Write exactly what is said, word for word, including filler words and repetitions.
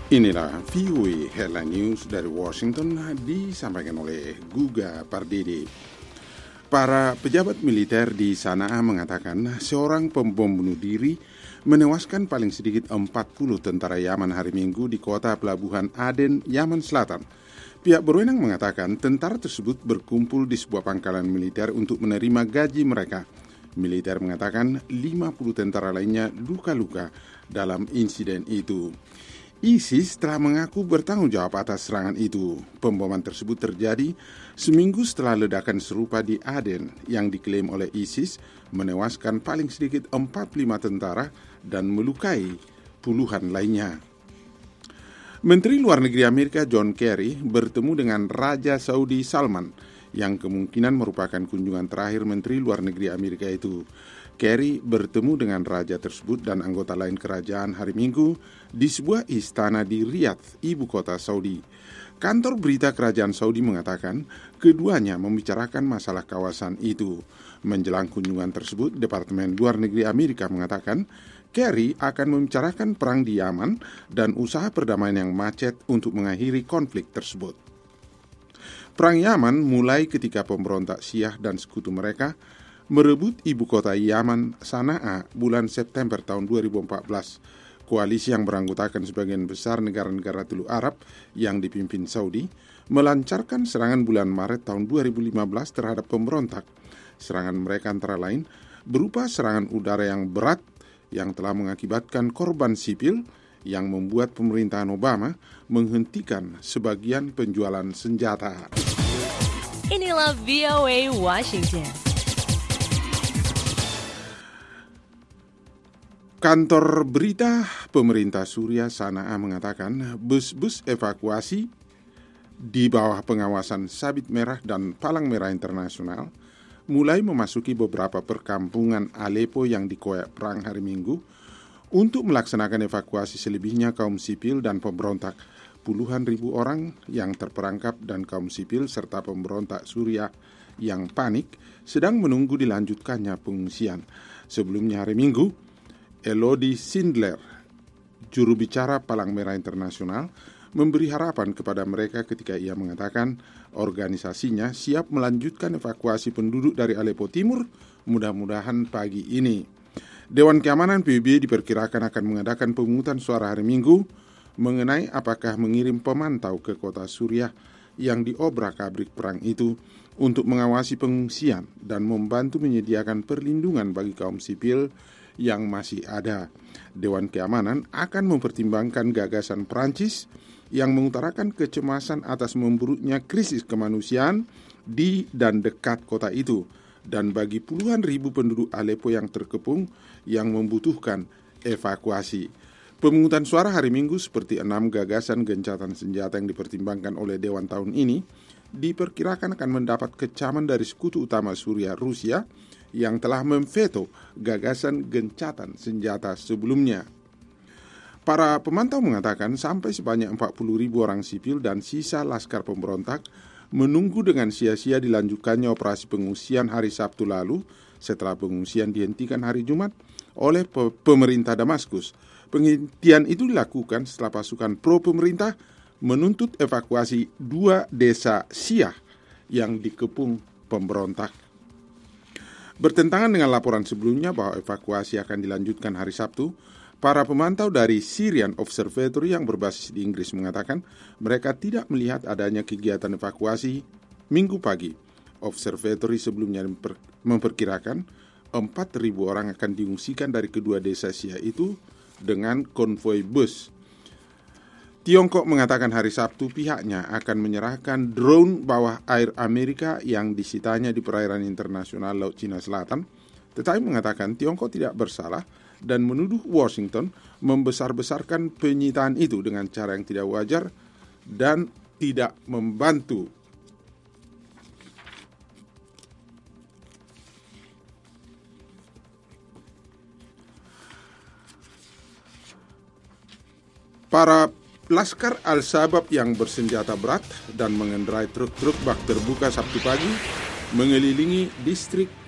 Inilah V O A Headline News dari Washington disampaikan oleh Guga Pardede. Para pejabat militer di Sanaa mengatakan seorang pembom bunuh diri menewaskan paling sedikit empat puluh tentara Yaman hari Minggu di kota pelabuhan Aden, Yaman Selatan. Pihak berwenang mengatakan tentara tersebut berkumpul di sebuah pangkalan militer untuk menerima gaji mereka. Militer mengatakan lima puluh tentara lainnya luka-luka dalam insiden itu. ISIS telah mengaku bertanggung jawab atas serangan itu. Pemboman tersebut terjadi seminggu setelah ledakan serupa di Aden yang diklaim oleh ISIS menewaskan paling sedikit empat puluh lima tentara dan melukai puluhan lainnya. Menteri Luar Negeri Amerika John Kerry bertemu dengan Raja Saudi Salman yang kemungkinan merupakan kunjungan terakhir Menteri Luar Negeri Amerika itu. Kerry bertemu dengan raja tersebut dan anggota lain kerajaan hari Minggu di sebuah istana di Riyadh, ibu kota Saudi. Kantor berita kerajaan Saudi mengatakan keduanya membicarakan masalah kawasan itu. Menjelang kunjungan tersebut, Departemen Luar Negeri Amerika mengatakan Kerry akan membicarakan perang di Yaman dan usaha perdamaian yang macet untuk mengakhiri konflik tersebut. Perang Yaman mulai ketika pemberontak Syiah dan sekutu mereka merebut ibu kota Yaman, Sanaa, bulan September tahun dua ribu empat belas. Koalisi yang beranggotakan sebagian besar negara-negara Teluk Arab yang dipimpin Saudi melancarkan serangan bulan Maret tahun dua ribu lima belas terhadap pemberontak. Serangan mereka antara lain berupa serangan udara yang berat yang telah mengakibatkan korban sipil yang membuat pemerintahan Obama menghentikan sebagian penjualan senjata. Inilah V O A Washington. Kantor berita pemerintah Suriah Sanaa mengatakan bus-bus evakuasi di bawah pengawasan Sabit Merah dan Palang Merah Internasional mulai memasuki beberapa perkampungan Aleppo yang dikoyak perang hari Minggu untuk melaksanakan evakuasi selebihnya kaum sipil dan pemberontak. Puluhan ribu orang yang terperangkap dan kaum sipil serta pemberontak Suriah yang panik sedang menunggu dilanjutkannya pengungsian. Sebelumnya hari Minggu, Elodie Sindler, juru bicara Palang Merah Internasional, memberi harapan kepada mereka ketika ia mengatakan organisasinya siap melanjutkan evakuasi penduduk dari Aleppo Timur mudah-mudahan pagi ini. Dewan Keamanan P B B diperkirakan akan mengadakan pemungutan suara hari Minggu mengenai apakah mengirim pemantau ke kota Suriah yang diobrak-abrik perang itu untuk mengawasi pengungsian dan membantu menyediakan perlindungan bagi kaum sipil yang masih ada. Dewan Keamanan akan mempertimbangkan gagasan Prancis yang mengutarakan kecemasan atas memburuknya krisis kemanusiaan di dan dekat kota itu dan bagi puluhan ribu penduduk Aleppo yang terkepung yang membutuhkan evakuasi. Pemungutan suara hari Minggu seperti enam gagasan gencatan senjata yang dipertimbangkan oleh Dewan tahun ini diperkirakan akan mendapat kecaman dari sekutu utama Suriah, Rusia, yang telah memveto gagasan gencatan senjata sebelumnya. Para pemantau mengatakan sampai sebanyak empat puluh ribu orang sipil dan sisa laskar pemberontak menunggu dengan sia-sia dilanjutkannya operasi pengungsian hari Sabtu lalu setelah pengungsian dihentikan hari Jumat oleh pe- pemerintah Damaskus. Penghentian itu dilakukan setelah pasukan pro-pemerintah menuntut evakuasi dua desa Syiah yang dikepung pemberontak. Bertentangan dengan laporan sebelumnya bahwa evakuasi akan dilanjutkan hari Sabtu, para pemantau dari Syrian Observatory yang berbasis di Inggris mengatakan mereka tidak melihat adanya kegiatan evakuasi Minggu pagi. Observatory sebelumnya memperkirakan empat ribu orang akan diungsikan dari kedua desa Syiah itu dengan konvoi bus. Tiongkok mengatakan hari Sabtu pihaknya akan menyerahkan drone bawah air Amerika yang disitanya di perairan internasional Laut Cina Selatan, tetapi mengatakan Tiongkok tidak bersalah dan menuduh Washington membesar-besarkan penyitaan itu dengan cara yang tidak wajar dan tidak membantu. Para Laskar Al-Shabab yang bersenjata berat dan mengendarai truk-truk bak terbuka Sabtu pagi mengelilingi distrik